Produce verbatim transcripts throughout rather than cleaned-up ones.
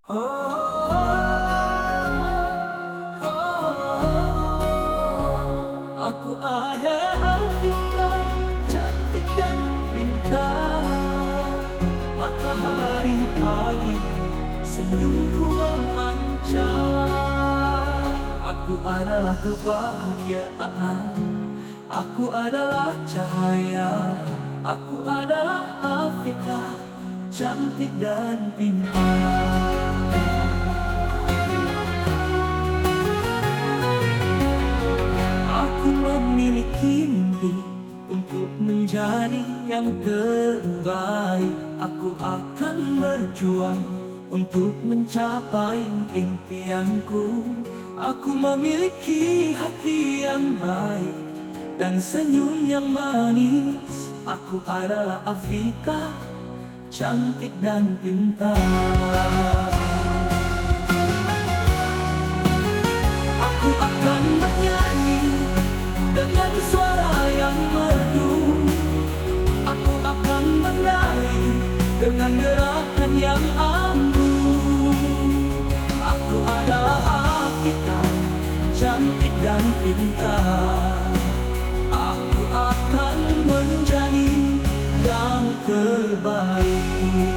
Aku adalah bintang cantik dan pintar, matahari pagi, senyumku memancar. Aku adalah kebahagiaan, aku adalah cahaya, aku adalah Afrika, cantik dan pintar. Aku memiliki mimpi untuk menjadi yang terbaik. Aku akan berjuang untuk mencapai impianku. Aku memiliki hati yang baik dan senyum yang manis. Aku adalah Afrika, cantik dan pintar. Aku akan bernyanyi dengan suara yang merdu. Aku akan menari dengan gerakan yang anggun. Aku adalah Afrika, cantik dan pintar. Aku akan menjadi yang terbaik.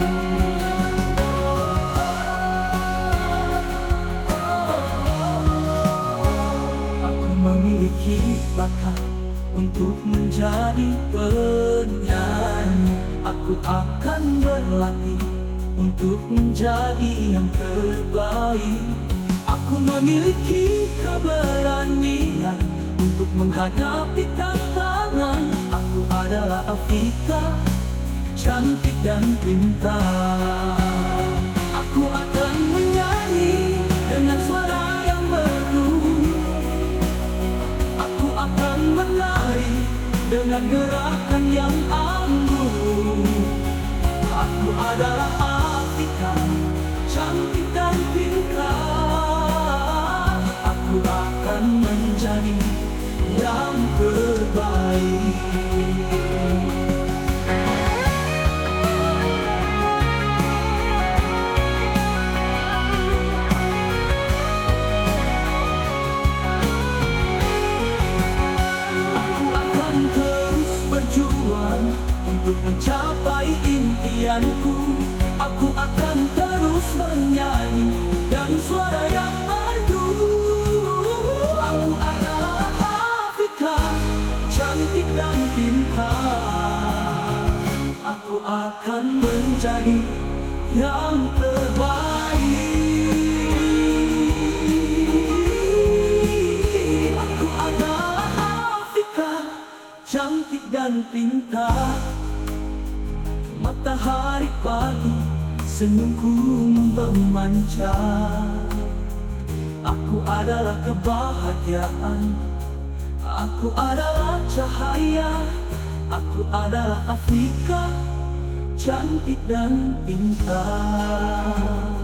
Memiliki bakat untuk menjadi penyanyi. Aku akan berlatih untuk menjadi yang terbaik. Aku memiliki keberanian untuk menghadapi tantangan. Aku adalah Afrika, cantik dan pintar. Aku akan menyanyi dengan suara yang merdu. Aku akan menari dengan gerakan yang anggun. Aku adalah Afrika, cantik dan pintar. Aku akan menjadi yang terbaik. Untuk mencapai impianku, aku akan terus bernyanyi dan suara yang merdu. Aku adalah Afrika, cantik dan pintar. Aku akan menjadi yang terbaik. Aku adalah Afrika, cantik dan pintar. Matahari pagi, senyumku memancar. Aku adalah kebahagiaan, aku adalah cahaya, aku adalah Afrika, cantik dan pintar.